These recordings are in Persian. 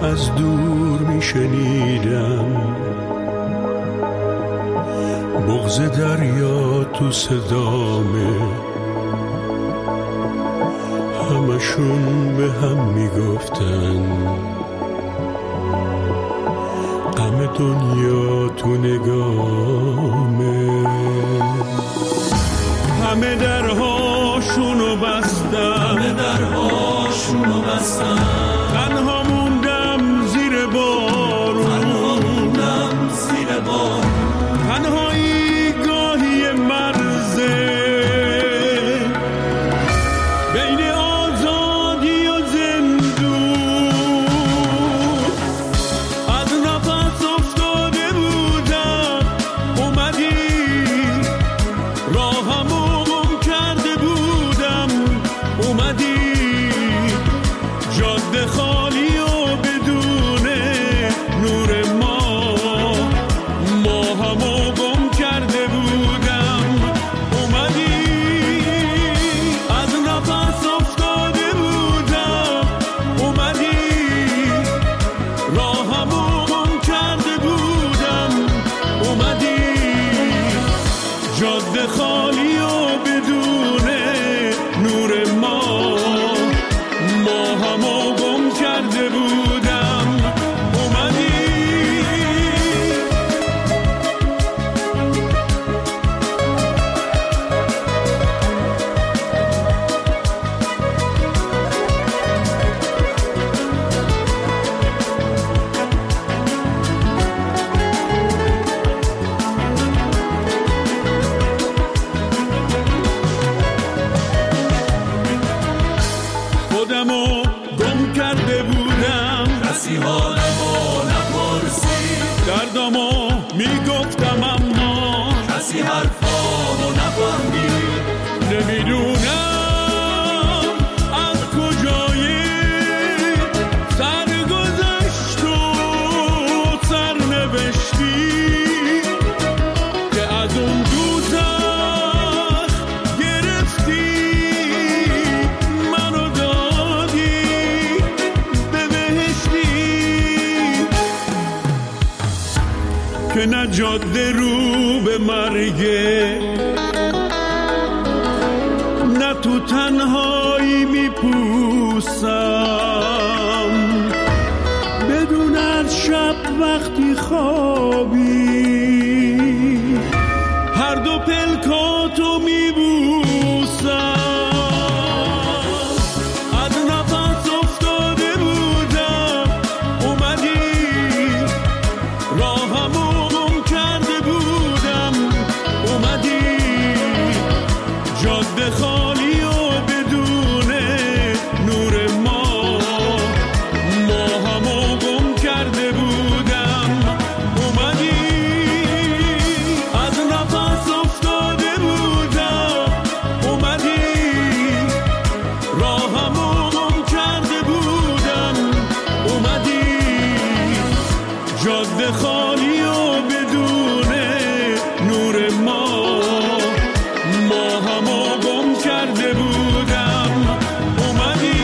از دور میشنیدم، بغض دریا تو صدامه، همشون به هم میگفتن غم دنیا تو نگامه. همه درهاشونو بستن، تنها موندم زیر بارون، تنهایی گاهی مرزه بین آزادی و زندون. از نفس افتاده بودم، اومدی راهمو گم کرده بودم، اومدی جاده خالی و بدون نور ما همو گم کرده بودم، اومدی از نفس افتاده بودم، اومدی راهمو گم کرده بودم، اومدی جاده خالی و بدون نور ما همو گم کرده بودم، اومدی. خودمو گم کرده بودم، کسی حالمو نپرسید، دردمو میگفتم اما کسی حرفامو نفهمید. نمیدونم از کجای سرگذشت و سرنوشتی که از اون دوزخ گرفتی منو دادی به بهشتی، که نه جاده رو به مرگه، نه تو تنهایی میپوسم، بدون از شب وقتی خوابی هر دو پلکاتو میبوسم. از نفس افتاده بودم، اومدی راهمو گم کرده بودم، اومدی جاده خالی و بدون نور ما همو گم کرده بودم، اومدی از نفس افتاده بودم، اومدی راهمو گم کرده بودم، اومدی جاده خالی و بدون نور ما همو گم کرده بودم، اومدی.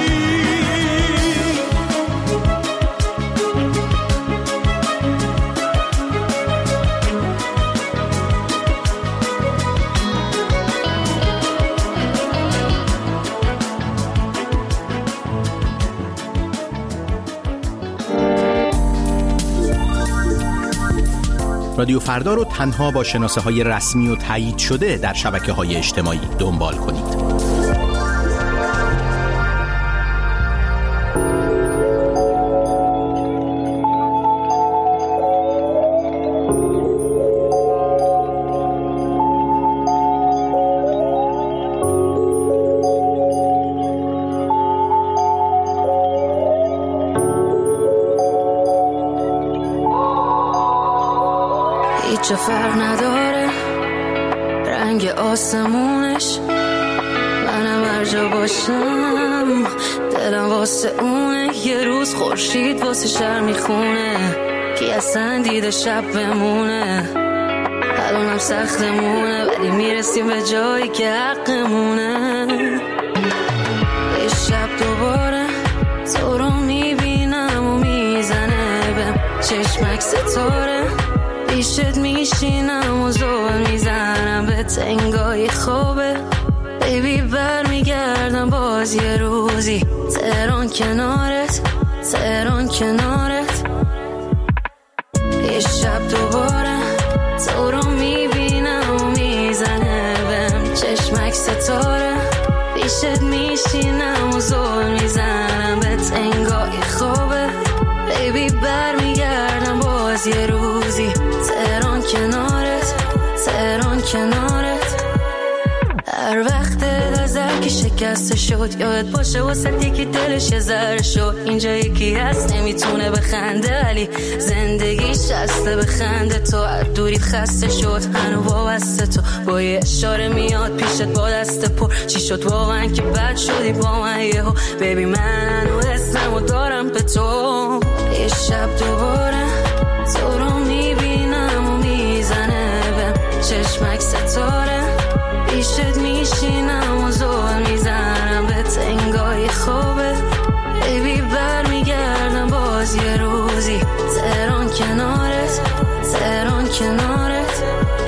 رادیو فردا رو تنها با شناسه‌های رسمی و تایید شده در شبکه‌های اجتماعی دنبال کنید. هیچ فرق نداره رنگ آسمونش، منم هر جا باشم دلم واسه اونه. یه روز خورشید واسه شهر میخونه، کی اصلا دیده شب بمونه. الانم سختمونه ولی میرسیم به جایی که حقمونه. یه شب دوباره تو رو میبینم و میزنم چشمک ستاره پیشت میشینم و زول میزنم به تنگای خوبه بیبی برمیگردم باز یه روزی تهران کنارت تهران کنارت یه شب دوباره تو رو میبینم و میزنه بهم چشمک ستاره پیشت میشینم و زول میزنم به تنگای خوبه بیبی برمیگردم باز یه روزی تهران کنارت تهران کنارت هر وقت نظر که شکسته شد یاد باشه واسه یکی دلش یه ذره شد اینجا یکی هست نمیتونه بخنده ولی زندگیش هسته بخنده تو از دوریت خسته شد هنو وابسته تو با یه اشاره میاد پیشت با دست پر چی شد واقعا که بد شدی با من یهو بیبی من هنو اسممو دارم به تو یه شب دوباره تو رو میبینم و میزنه به چشمک ستاره پیشت میشینم و زول میزنم به تنگای خوبه بیبی برمیگردم باز یه روزی تهران کنارت تهران کنارت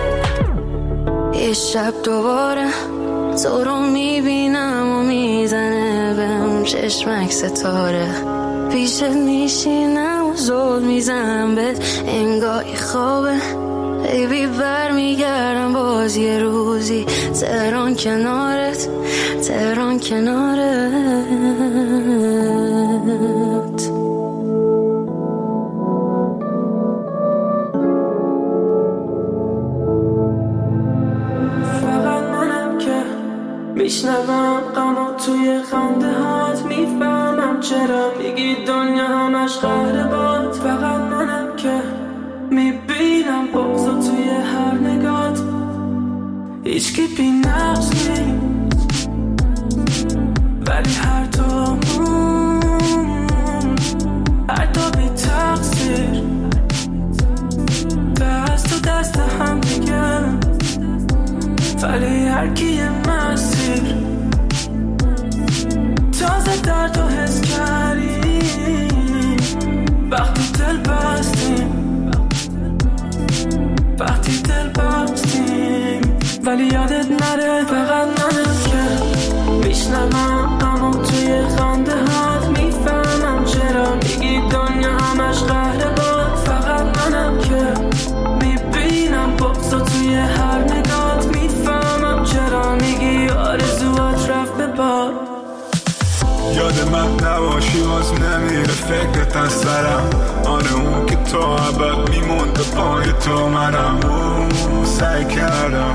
یه شب دوباره تو رو میبینم و میزنه بهم چشمک ستاره پیشت میشینم و زول میزنم به تنگای خوبه بیبی برمیگردم باز یه روزی تهران کنارت تهران کنارت فقط منم که میشنوم غمو توی خنده هات میفهمم چرا میگی دنیا همش قهر باد فقط منم که میبینم بغضو توی هر نگات هیچکی بی نقص نیست ولی هر دو بی تقصیر دست تو دست هم دیگه ولی هر کی یه مسیر تازه درد و حس کردیم وقتی دل بستیم وقتی دل بستیم ولی یادت نره فقط منم که میشنوم غمو توی خنده هات میفهمم چرا میگی دنیا همش قهر باد فقط منم که میبینم بغضو توی هر نگات میفهمم چرا میگی آرزوات رفت به باد یاد من نباشی باز نمیره فکرت از سرم آره اون که تو عبد میمونده پای تو منم سعی کردم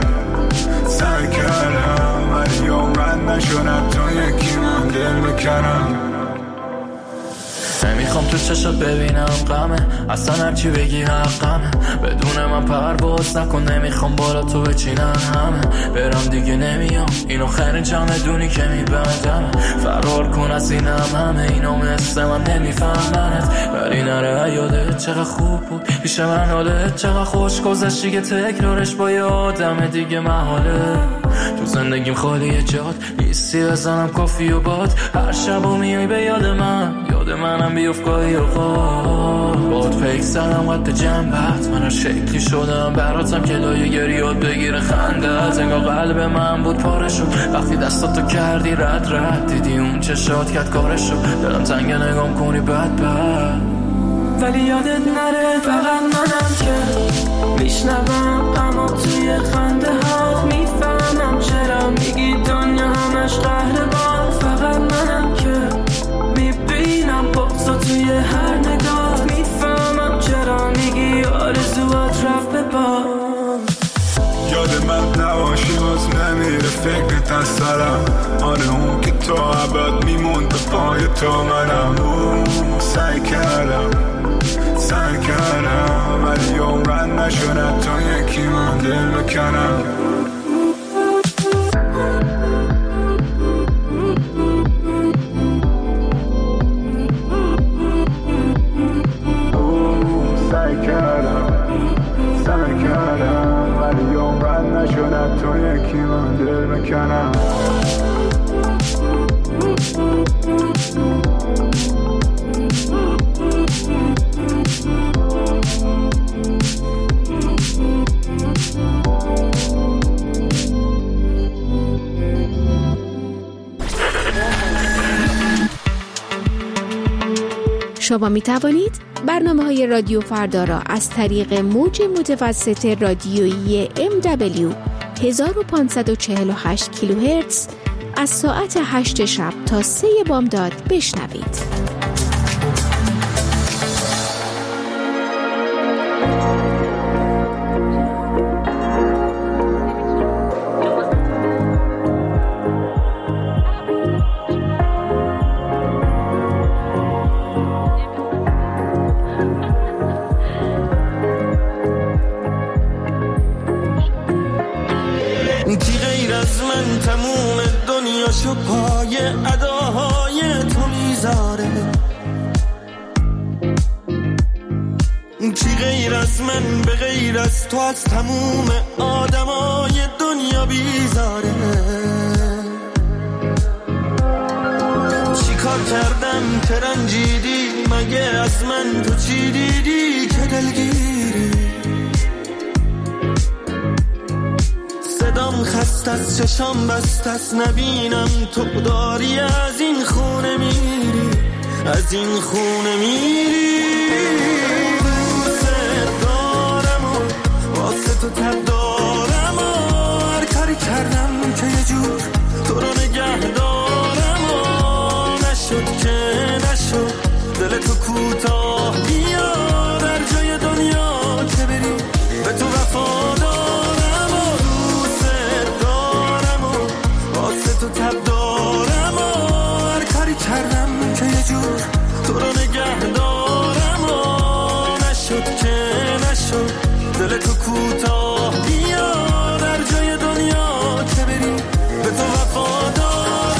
ولی عمرن نشدم تو یکی من دل بکنم نمیخوام تو چشات ببینم غمه اصلا هرچی بگی حقمه بدون من پرواز نکن نمیخوام بالا تو بچینن همه برم دیگه نمیام اینو خیرین چمدونی که میبندم فرار کن از اینم همه اینو مثل من نمیفهمنت ولی نره یادت چقدر خوب بود پیش من حالت چقدر خوش گذشتی که تکرارش با یه آدم دیگه محاله تو زندگیم خالی جات نیستی بزنم کافی و باد هر شب و میای به یاد منم بیفت گاهی اوقات باد پیک زدم قد جنبت من هر شکلی شدم براتم که لایه گریات بگیره خندت انگار قلب من بود پاره شد وقتی دستاتو کردی رد دیدی اون چشات کرد کارشو دلم تنگ نگام کنی بد ولی یادت نره فقط منم که میشنوم غمو توی خنده هات میفهمم چرا میگی دنیا همش قهر باد فقط منم که میبینم بغضو توی هر نگاه میفهمم چرا میگی آرزوات رفت به باد یاد من نباشی باز نمیره فکرت از سرم آره اون که تو عبد میمونده پای تو منم سعی کردم ولی عمرن نشدم تا یکی من دل بکنم سعی کردم ولی عمرن نشدم تا یکی من دل بکنم شما می توانید برنامه‌های رادیو فردا را از طریق موج متوسط رادیویی MW 1548 کیلوهرتز از ساعت 8 شب تا 3 بامداد بشنوید. شو پای اداهای تو میذاره، کی غیر از من به غیر از تو از تموم آدمای دنیا بیزاره. چی کار کردم که رنجیدی، مگه از من تو چی دیدی که دلگیری؟ صدام خست از چشام بست از نبینم تو داری از این خونه میری، از این خونه میری. دوست دارم و واسه تو تب دارم و هر کاری کردم که یه جور تو رو نگه دارم و نشد که نشد دل تو کوتاه بیا در جای دنیا که بری به تو وفادار. تو تب دارم و هر کاری کردم که یه جور تو رو نگه دارم و نشد که نشد دل تو کوتاه بیا در جای دنیا که بری به تو وفادارم.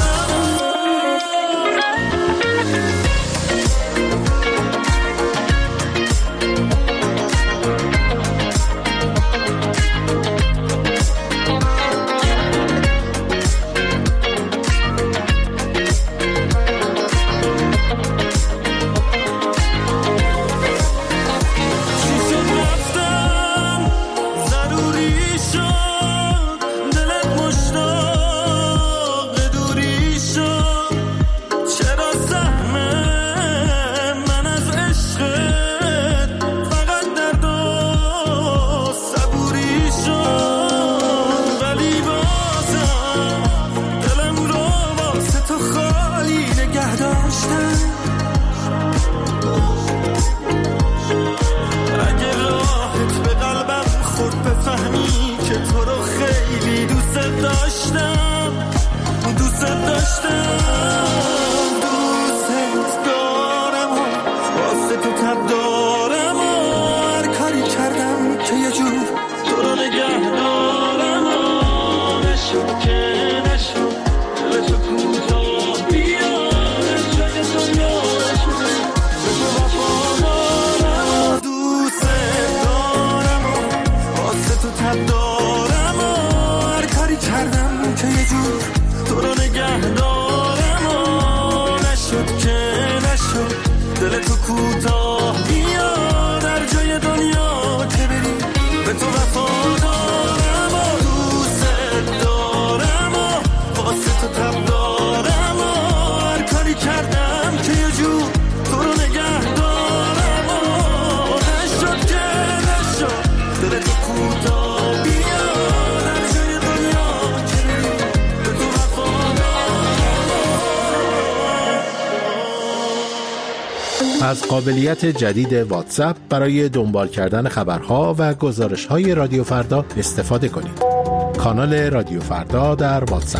از قابلیت جدید واتساپ برای دنبال کردن خبرها و گزارش‌های رادیو فردا استفاده کنید. کانال رادیو فردا در واتساپ.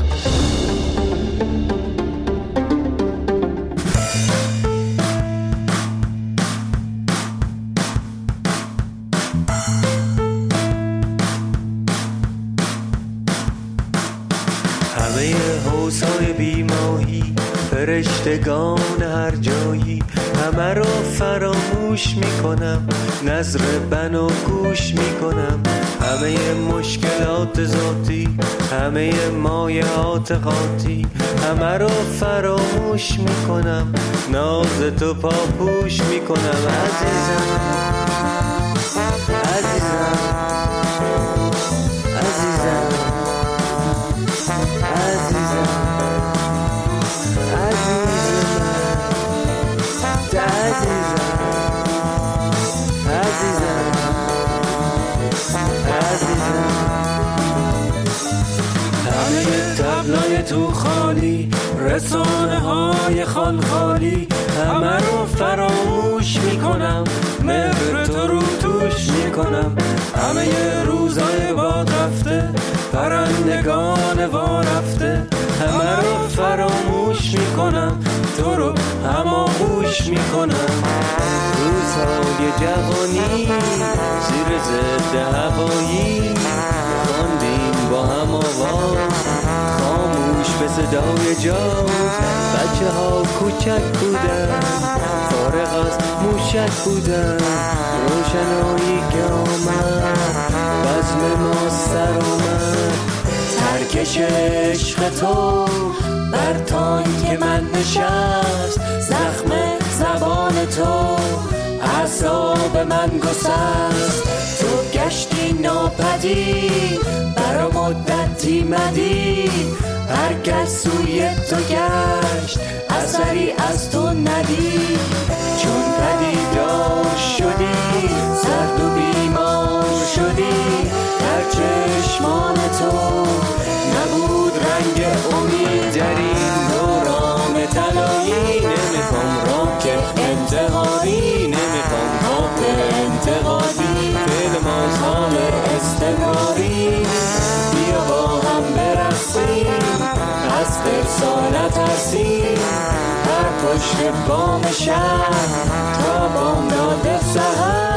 همه حوض‌های بیماهی، فرشتگان هر جایی، همه رو فراموش میکنم، نظر بنا گوش میکنم. همه مشکلات ذاتی، همه مایعات خاطی، همه رو فراموش میکنم، ناز تو پاپوش میکنم. عزیزم عزیزم عزیزم عزیزم عزیزم عزیزم تو خالی، رسانه های خال خالی، همه رو فراموش میکنم، مهر تو رو توش میکنم. همه ی روزای باد رفته، پرندگان وا رفته، همه رو فراموش میکنم، تو رو هماغوش میکنم. روزهای جوانی زیر ضد هوایی، خواندیم با هم آواز خاموش به صدای جاز. بچه ها کوچک بودن، فارغ از موشک بودن، روشنایی که آمد بزم ما سر اومد. ترکش عشق تو بر تانک من نشست، زخم زبان تو اعصاب من گسست. تو گشتی ناپدید، برا مدتی مدید، هر کس سوی تو گشت اثری از تو ندید. چون پدیدار شدی، سرد و بیمار شدی، در چشمان تو نبود رنگ امید. در این دوران طلایی نمیخوام راک انتحاری، نمیخوام راک انتقادی، فعل ما سال استمراری. بیا با هم برقصیم، از خرسا نترسیم، هر پشت بام شهر تا بامداد سحر.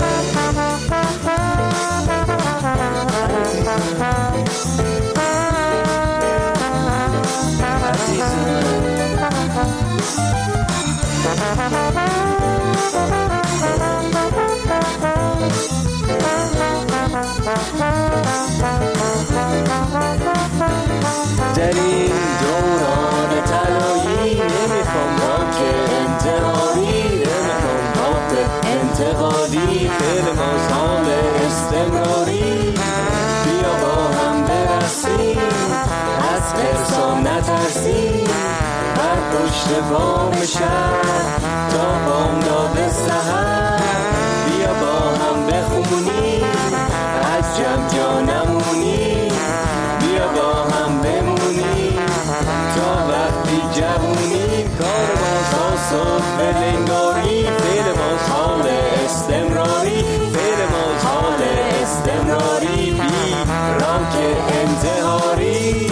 در این دوران طلایی نمیخوام راک انتحاری، نمیخوام راک انتقادی، فعل ما سال استمراری. بیا با هم برقصیم، از خرسا نترسیم، هر پشت بام شهر تا بامداد سحر. بیا با هم بخونیم، از جمع جا نمونیم، بیا با هم بمونیم تا وقتی جوونیم. کار ما تا صبح لنگاری، فعل ما حال استمراری، فعل ما حال استمراری، بی راک انتحاری.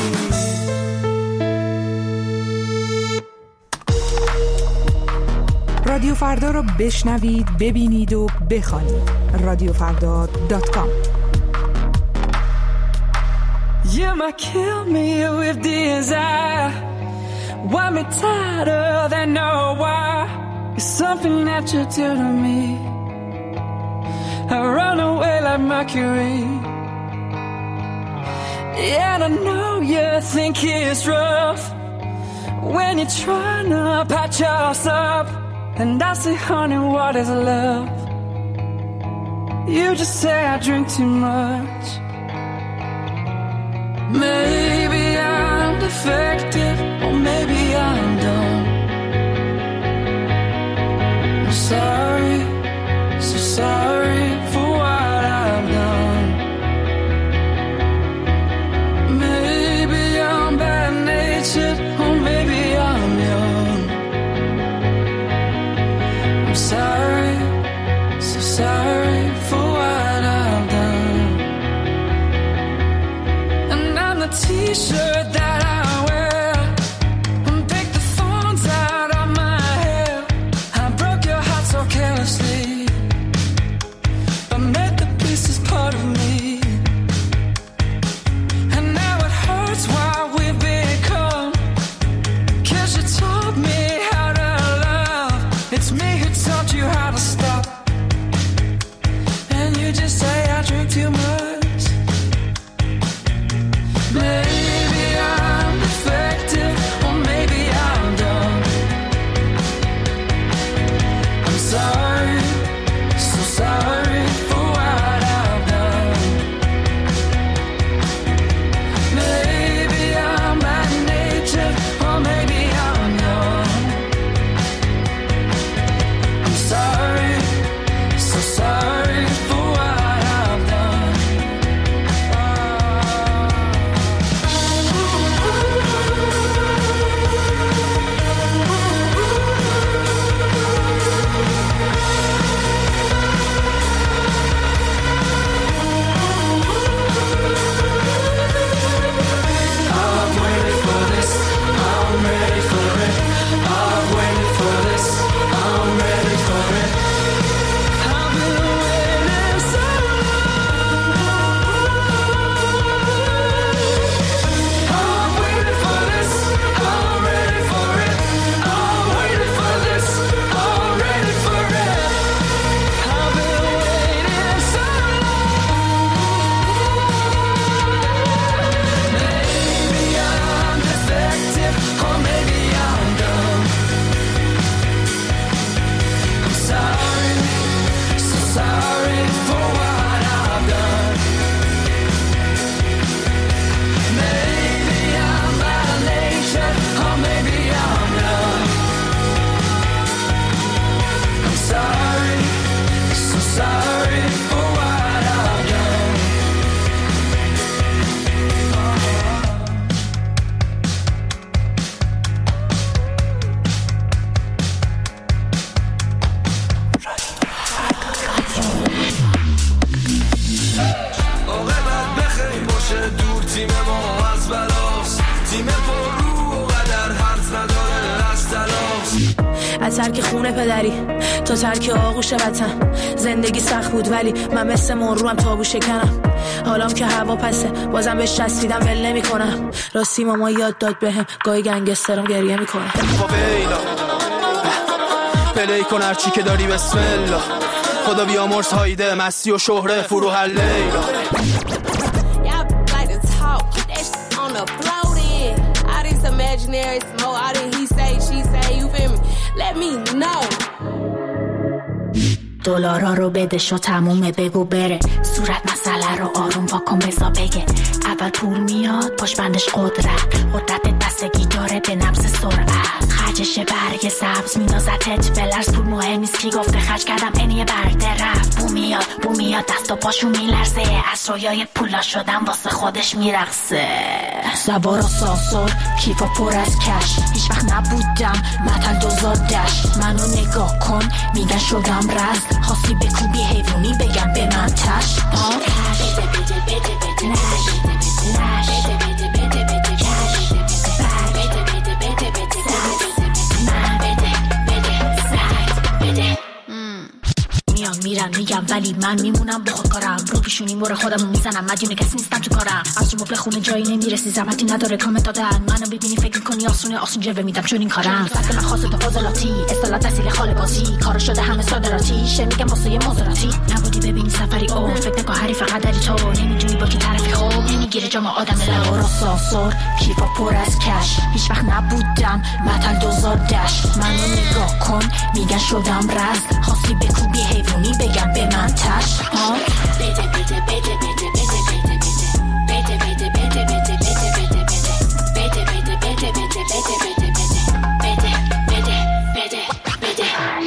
رادیو فردا رو بشنوید، ببینید و بخوانید. رادیوفردا.com. You might kill me with desire, want me tighter than no wire. It's something that you do to me. I run away like Mercury. Yeah, I know you think it's rough when you're trying to patch us up. And I say, honey, what is love? You just say I drink too much. Maybe I'm defective, or maybe I'm dumb. I'm sorry, so sorry for what I've done. Maybe I'm bad-natured, or maybe I'm young. I'm sorry, so sorry for what I've done. And I'm the t-shirt that I wear, and pick the thorns out of my hair. I broke your heart so carelessly, but made the pieces part of me. And now it hurts what we've become, 'cause you taught me how to love. It's me who taught you how to stop. And you just say I drink too much. Maybe I'm defective, or maybe I'm dumb. I'm sorry, so sorry for what I've done. Maybe I'm bad-natured, or maybe I'm young. از ترک خونه پدری تا ترک آغوش وطن. زندگی سخت بود ولی من مثل مروم تابو شکنم. حالام که هوا پسه بازم بهش چسبیدم ول نمی کنم. راستی ماما یاد داد بهم گاهی گنگسترم گریه میکنه. پلی کن هرچی که داری بسم الله. خدا بیامرز هایده مستی و شهره فروح لیلا. Imaginary smoke, all that he say, she say, you feel me? Let me know. دلارا رو بده شو تمومه بگو بره. صورت مسئله رو آروم واکن بزا بگه. اول پول میاد پاش بندش قدرت بستگی داره به نبض سرعت. خرجش برگ سبز میندازتت بلرز. پول مهم نیست کی گفته خرج کردم اینیه برگ درفت. بو میاد دست و پاشو میلرزه. از رویای پولا شدم واسه خودش میرقصه. سوار آسانسور کیفا پر از کش. هیچ وقت نبودم متل دوزار دش. منو نگاه کن میگن شدم رز. خواستی بکوبی حیوانی بگم به من تش. میرن میگم ولی من میمونم با خودکارم. رو پیشونی مور خودمو میزنم. مدیون کسی نیستم تو کارم. از تو مبل خونه جایی نمیرسی. زحمتی نداره کامنت دادن. منو ببینی فکر میکنی آسون جلوه میدم چون این کارم. فقط من خاصه تو فاضلاتی اصطلاح دستیل خاله بازی. کارا شده همه صادراتی. میگم واسه مزاراتی. نبودی ببینی سفری او. فکر نکن حریف قدری تو. نمیدونی با کی طرفی خوب. نمیگیره جام آدم لورا سانسور کیفا پر از کش. هیچ وقت نبودم متل دوزار دش. منو نگاه کن میگن شدم رز. خواستی بکوبی حیوانی بگم به من تش. بده بده بده بده بده بده بده بده بده بده بده بده بده بده بده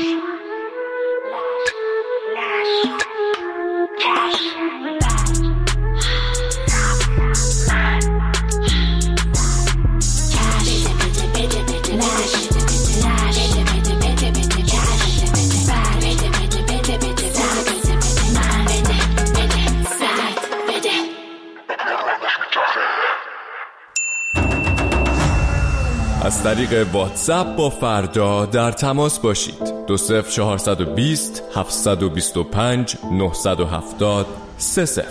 از طریق واتساپ با فردا در تماس باشید. 20420 725 970 30.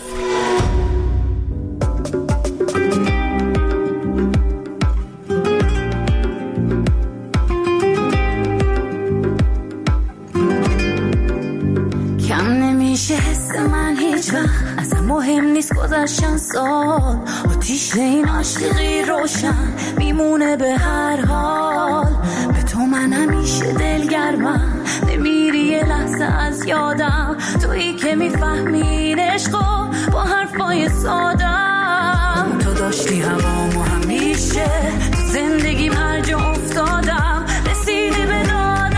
کم نمیشه حس من هیچ وقت. اصلا مهم نیست گذشتن سال. آتیش این عاشقی روشن میمونه به هر حال. به تو من همیشه دلگرمم. نمیری یه لحظه از یادم. تویی که میفهمین عشقو با حرفای سادم. تو داشتی هوامو همیشه. تو زندگیم هر جا افتادم رسیدی به دادم.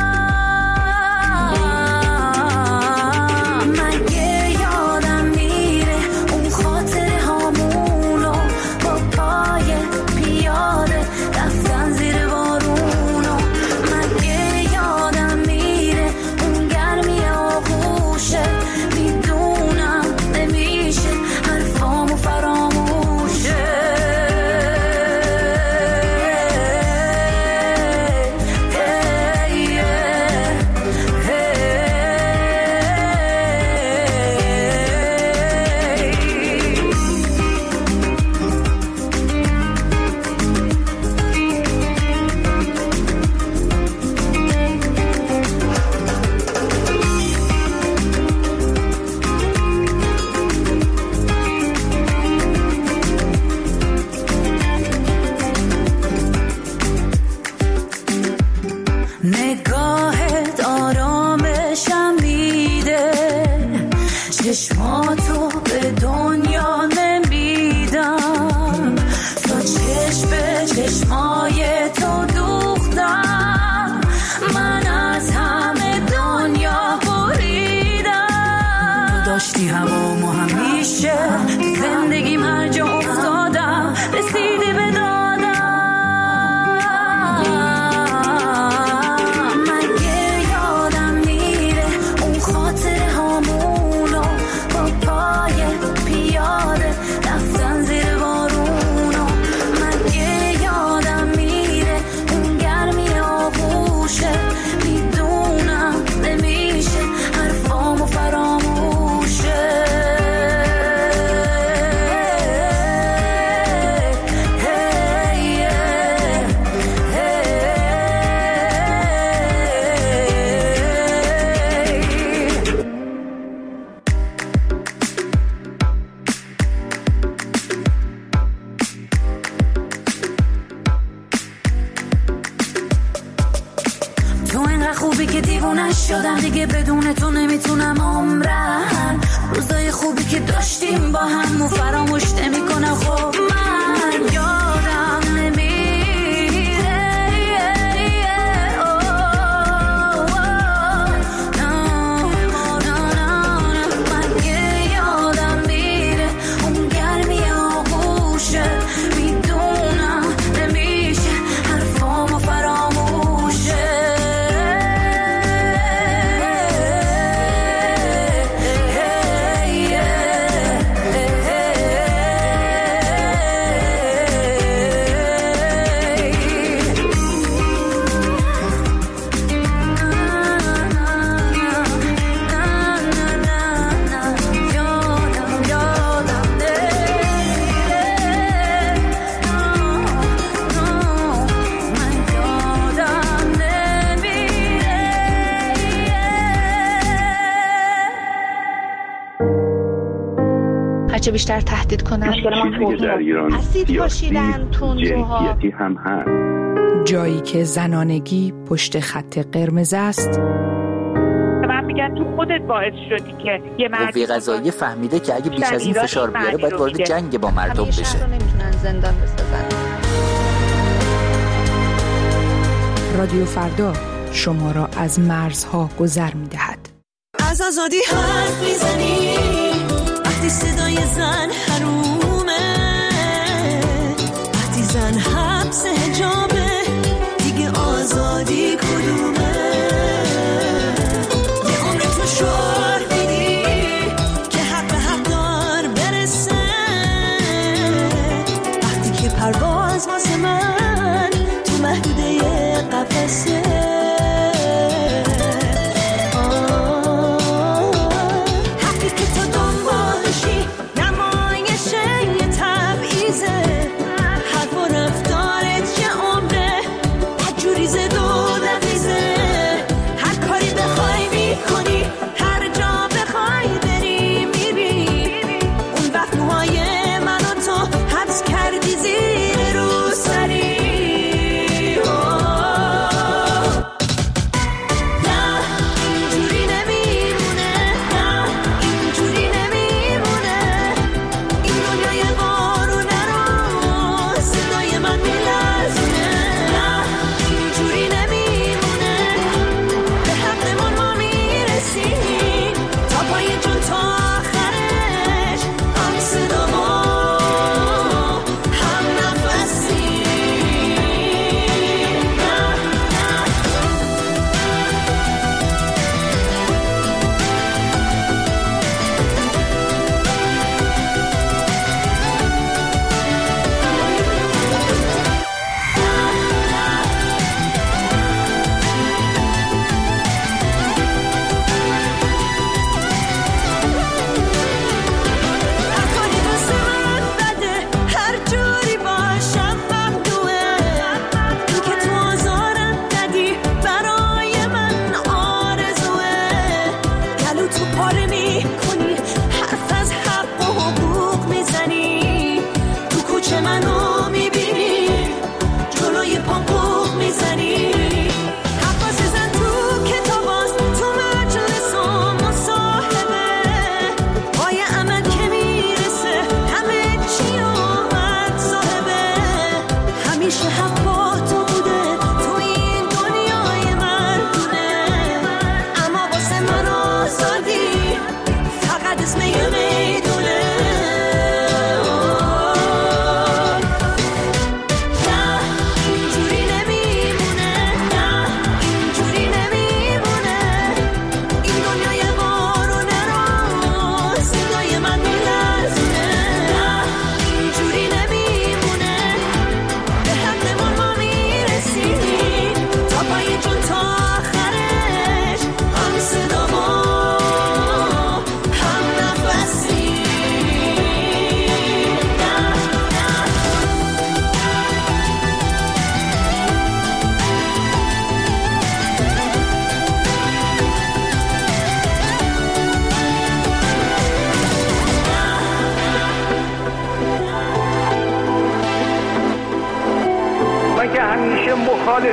مگه یادم میره اون خاطره هامونو با پای پیاده رفتن زیر بارونو. مگه یادم میره اون گرمی آغوشه. میدونم نمیشه حرفامو فراموشه. نگاهت آرامشم میده. چشماتو به دنیا نمیدم. تا چشم به چشمای تو دوختم. من از همه دنیا بریدم. داشتی هوامو همیشه. زندگیم هر جا افتادم رسیدی به دادم. انقدر خوبی که دیوونه شدم دیگه بدون تو نمیتونم عمرم روزای خوبی که داشتیم با هم و فراموش نمیکنه خب من یادم نمیره چه بیشتر تهدید کنن چیزی در ایران سیاسی جنسیتی هم هست. جایی که زنانگی پشت خط قرمز است. من میگن تو خودت باعث شدی که یه قوه قضاییه فهمیده که اگه بیش از این فشار بیاره باید وارد جنگ با مردم بشه. شهر رو نمیتونن زندان بسازن. رادیو فردا شما را از مرزها گذر میدهد. از آزادی حرف میزنی وقتی صدای زن حرومه، وقتی زن حبس حجابه دیگه آزادی کدومه؟ یه عمر تو شعار میدی که حق به حق دار برسه، وقتی که پرواز واسه من تو محدوده قفسه. حرف و رفتارت چه عمره بدجوری زد و دقیزه،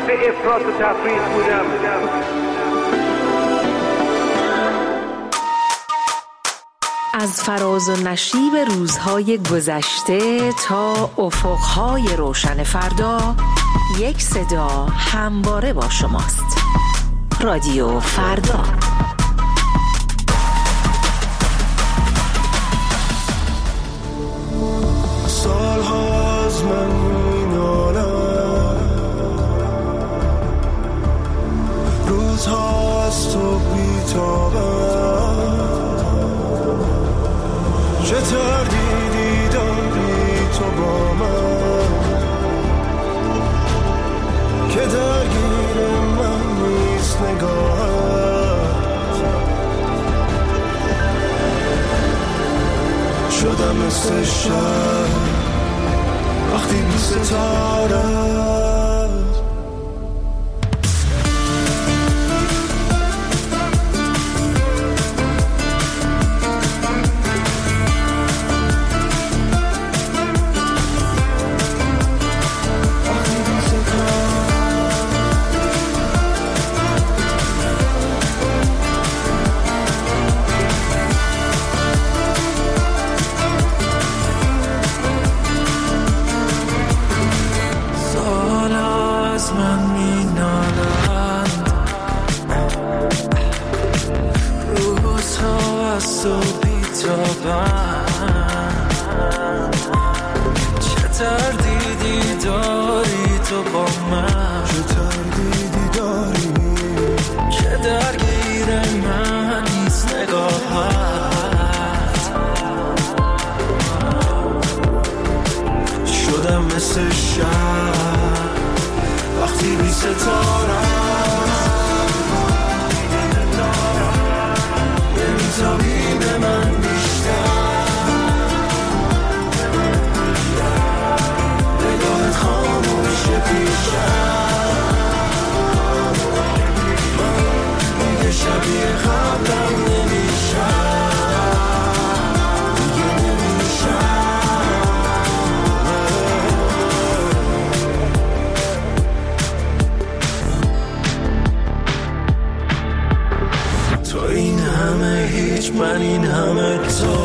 به افراط و تفریط بودم. از فراز و نشیب روزهای گذشته تا افقهای روشن فردا، یک صدا همواره با شماست. رادیو فردا. سالها از من مینالم، روزها از تو بیتابم، چه تردیدی داری تو با من که درگیر من نیست نگاهت. شدم مثل شب وقتی بی ستاره من این همه تو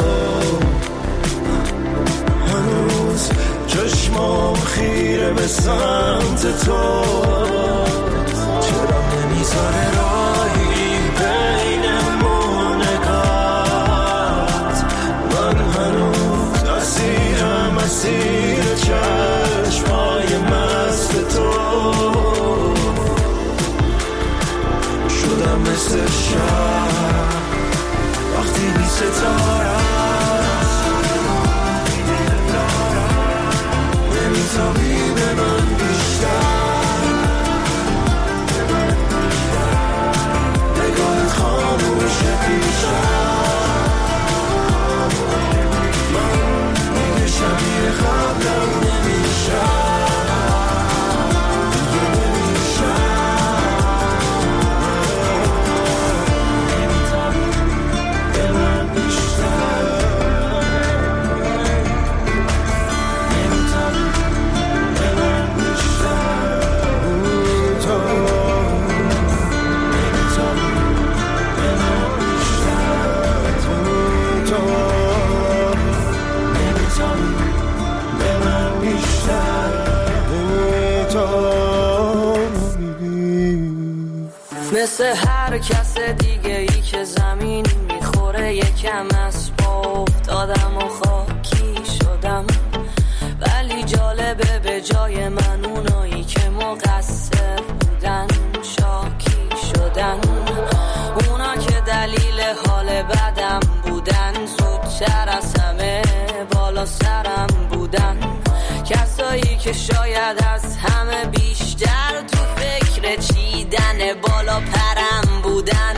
هنوز چشمام خیره به سمت تو، چرا نمیذاره راهی بینمون نگات؟ من هنوز اسیرم اسیر چشمای مست تو، شدم مثل شب وقتی بی ستاره نمیتابی به من بیشتر، نگاهت خاموشه پیشم، من دیگه شبیه قبلم نمیشم. مثل هر کس دیگه ای که زمین میخوره یکم از پا افتادم و خاکی شدم، ولی جالبه به جای من اونایی که مقصر بودن شاکی شدن، اونا که دلیل حال بدم بودن زودتر از همه بالا سرم بودن، کسایی که شاید از همه بیشتر تو فکر چیدن بالا پرم بودن.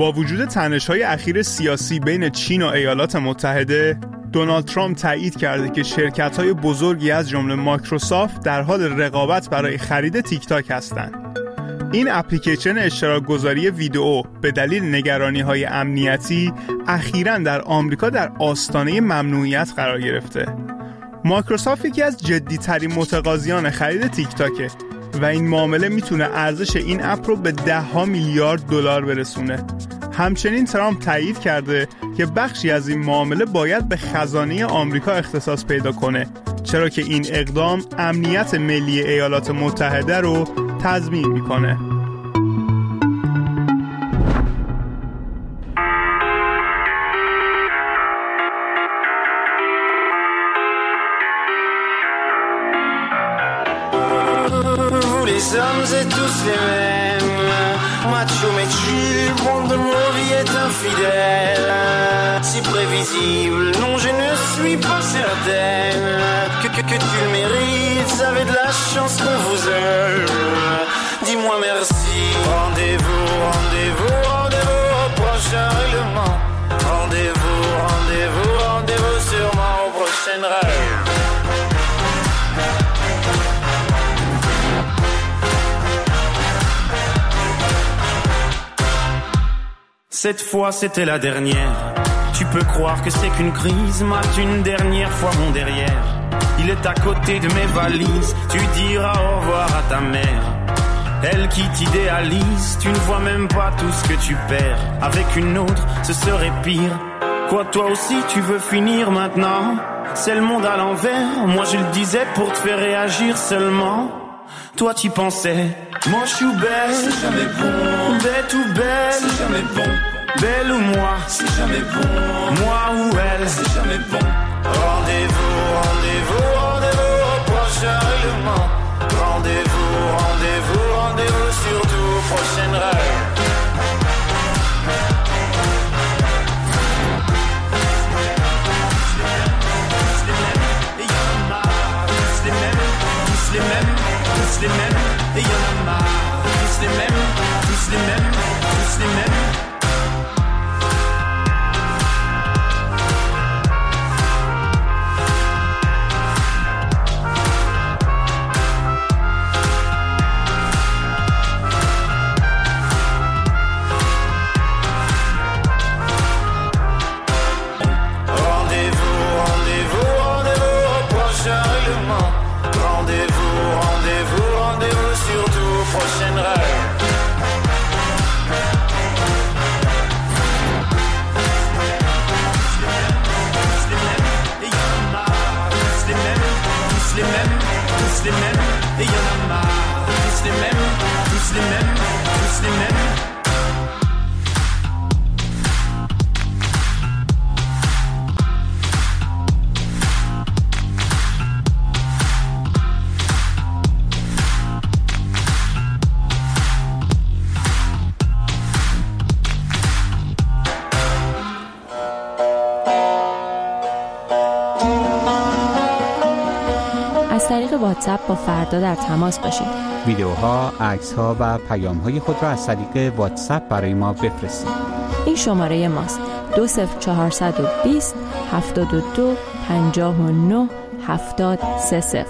با وجود تنش‌های اخیر سیاسی بین چین و ایالات متحده، دونالد ترامپ تایید کرده که شرکت‌های بزرگی از جمله مایکروسافت در حال رقابت برای خرید تیک تاک هستند. این اپلیکیشن اشتراک گذاری ویدئو به دلیل نگرانی‌های امنیتی اخیراً در آمریکا در آستانه ممنوعیت قرار گرفته. مایکروسافت یکی از جدی‌ترین متقاضیان خرید تیک تاکه و این معامله میتونه ارزش این اپ رو به $10 میلیارد برسونه. همچنین ترامپ تایید کرده که بخشی از این معامله باید به خزانه آمریکا اختصاص پیدا کنه، چرا که این اقدام امنیت ملی ایالات متحده رو تضمین میکنه. Les hommes et tous les mêmes, macho mais chill, monde de nos vies est infidèle. Si prévisible, non je ne suis pas certaine que tu le mérites, vous avez de la chance qu'on vous aime. Dis-moi merci. Rendez-vous, rendez-vous, rendez-vous au prochain règlement. Rendez-vous, rendez-vous, rendez-vous sûrement au prochain rêve. Cette fois c'était la dernière. Tu peux croire que c'est qu'une crise, mate une dernière fois mon derrière. Il est à côté de mes valises, tu diras au revoir à ta mère. Elle qui t'idéalise, tu ne vois même pas tout ce que tu perds. Avec une autre, ce serait pire. Quoi, toi aussi tu veux finir maintenant? C'est le monde à l'envers, moi je le disais pour te faire réagir seulement. Toi tu pensais, moi je suis belle, c'est jamais bon. Bête ou belle, c'est jamais bon. Belle ou moi, c'est jamais bon. Moi ou elle, c'est jamais bon. Rendez-vous, rendez-vous, rendez-vous au prochain règlement. Rendez-vous, rendez-vous, rendez-vous surtout au prochain rêve. Les mêmes, tous les mêmes, et y'en a marre. Tous les mêmes, tous les mêmes, tous les mêmes. Rendez-vous, rendez-vous, rendez-vous au prochain règlement. Rendez-vous, rendez-vous, rendez-vous surtout au prochain rêve. Tous les mêmes, tous les mêmes, et y'en a marre. Tous les mêmes, tous les mêmes, tous les mêmes. از طریق واتساپ با فردا در تماس باشید. ویدیوها، عکس‌ها و پیام‌های خود را از طریق واتساپ برای ما بفرستید. این شماره ماست: 20420 72 59 70 30.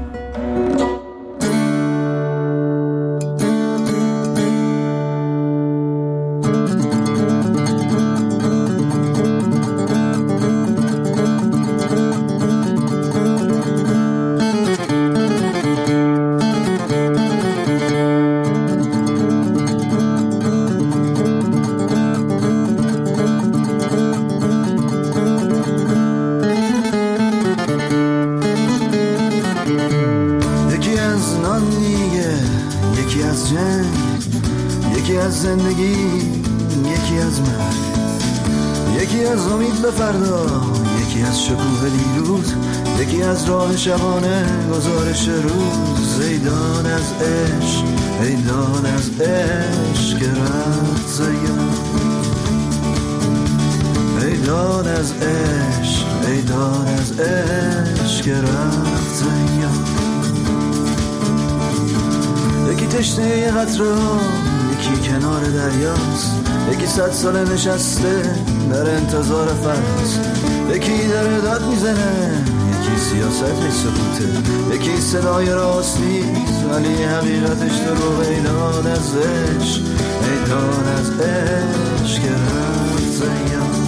یکی از زندگی، یکی از مرگ، یکی از امید به فردا، یکی از شکوه دیروز، یکی از راه شبانه گزارش روز. ایدان از عشق، ایدان از عشق رفت زیاد، ایدان از عشق، ایدان از عشق رفت زیاد. یکی تشنه یه قطره، یکی کنار دریاست، یکی 100 ساله نشسته در انتظار فراست، یکی داره داد میزنه، یکی سیاستش سکوته، یکی صدای راست نیست ولی حقیقتش دروغ. ای داد از عشق، ای داد از عشق که رفت زیان،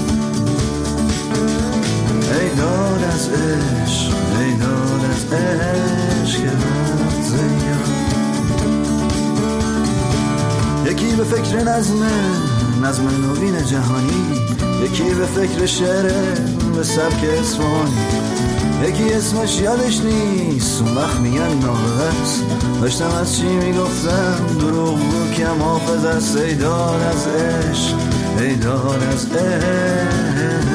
ای داد از عشق، ای داد از عشق که رفت زیان. یکی به فکر نظم نوین جهانی، یکی به فکر شعر به سبک اصفهانی، یکی اسمش یادش نیست اون وقت میگن نابغه‌ست، داشتم از چی میگفتم دروغ بود که حافظ است. ای داد از عشق، ای داد از عشق،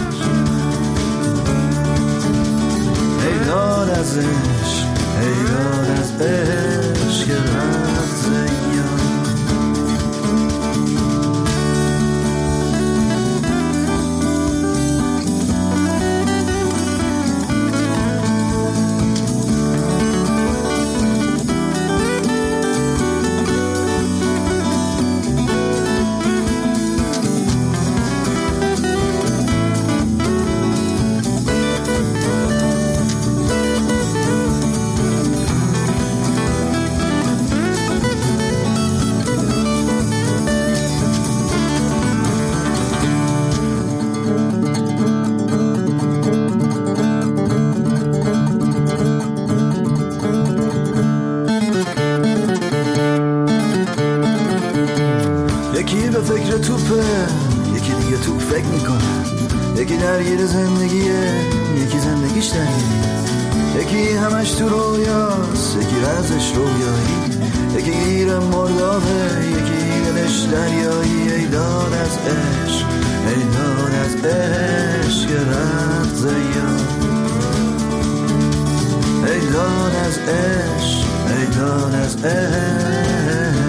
ای داد از عشق، ای داد از عشق که رفت زیان. یکی به فکر توپه، یکی دیگه توپ فکر میکنه، یکی درگیر زندگیه، یکی زندگیش درگیره، یکی همش تو رویاست، یکی رازش رویایی، یکی گیر مردابه، یکی دلش دریایی. ای داد از عشق، ای داد از عشق که رفت زیان، ای داد از عشق، ای داد از عشق.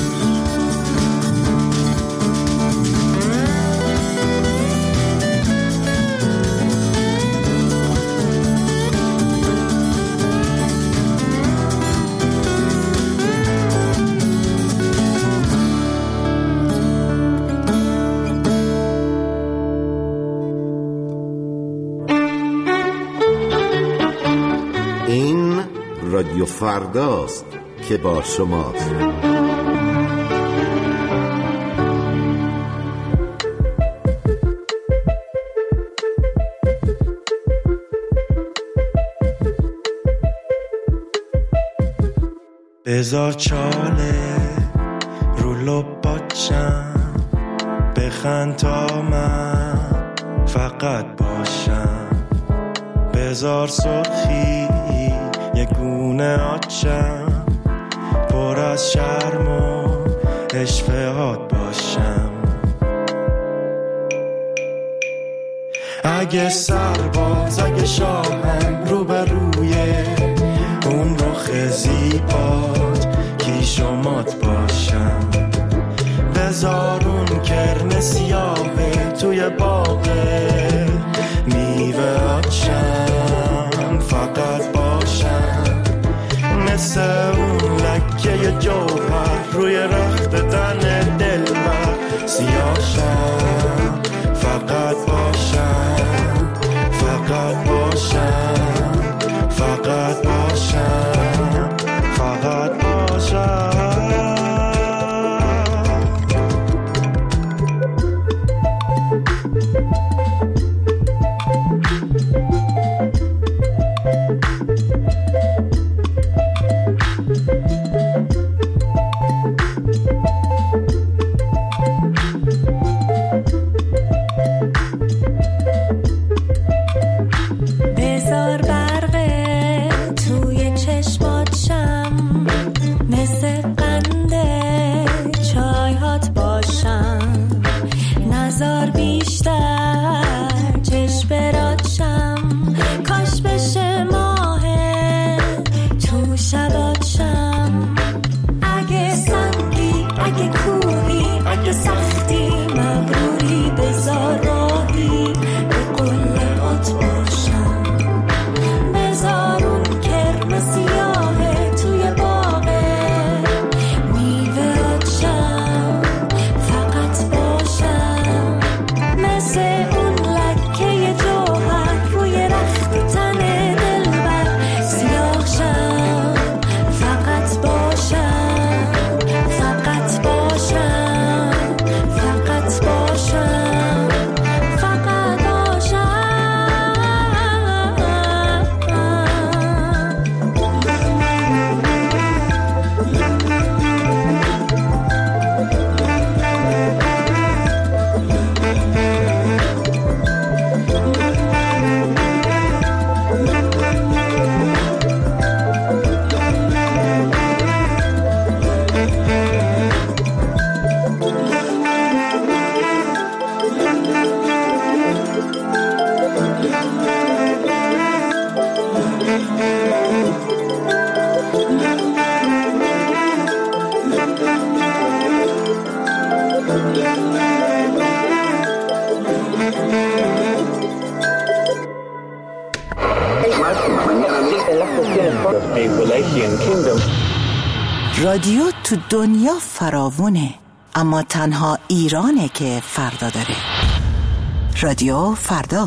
رادیو فرداست که با شماست. بذار چاله رو لباتشم، بخند تا من فقط باشم، بذار سرخی یه گونه آتشم، پر از شرم و اشفهات باشم. اگه سرباز، اگه شاهم رو به روی اون رخ زیبات کیش و مات باشم، بذار اون کرن سیاهه توی باغه میوه آتشم فقط باشم، مثل اون لکه جوهر روی رخت تن دلبر سیاهشم فقط باشم، فقط باشم، فقط باشم، فقط باشم. رادیو تو دنیا فراوونه، اما تنها ایرانه که فردا داره. رادیو فردا.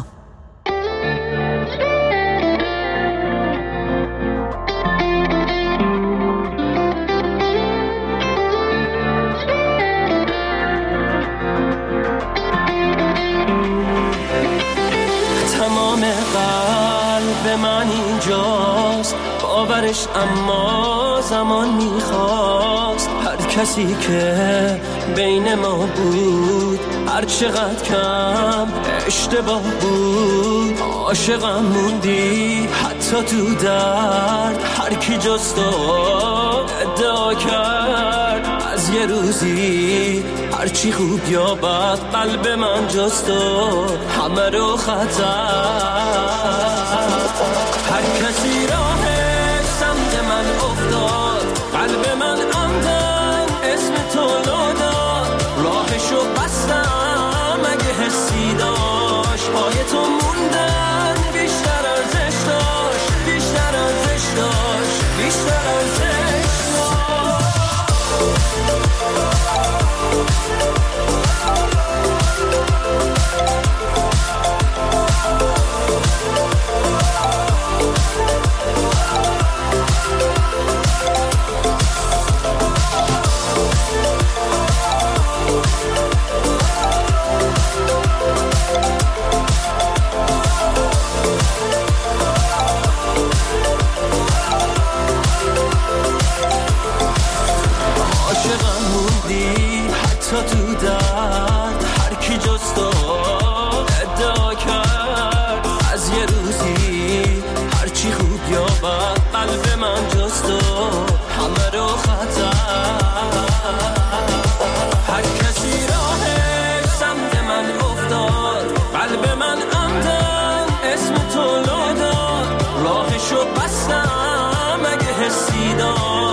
تمام قلب من اینجاست، باورش اما زمان میخواست. هر کسی که بین ما بود، هر چقدر کم اشتباه بود، عاشقم موندی حتی تو درد. هر کی جز تو ادعا کرد از یه روزی هرچی خوب یا بد، قلب من جز تو همه رو خطر. هر کسی راهش سمت من افتاد، قلب من عمدن اسم تو لو داد. راهشو بستم اگه حسی داشت، پای تو موندن بیشتر ارزش داشت، بیشتر ارزش داشت، بیشتر ارزش داشت. عاشقم موندی حتی تو درد. هر کی جز تو ادعا کرد از یه روزی هرچی خوب یا بد، قلب من جز تو همه رو خطر. هر کسی راهش سمت من افتاد، قلب من عمدن اسم تو لو داد. راهشو بستم اگه حسی داد،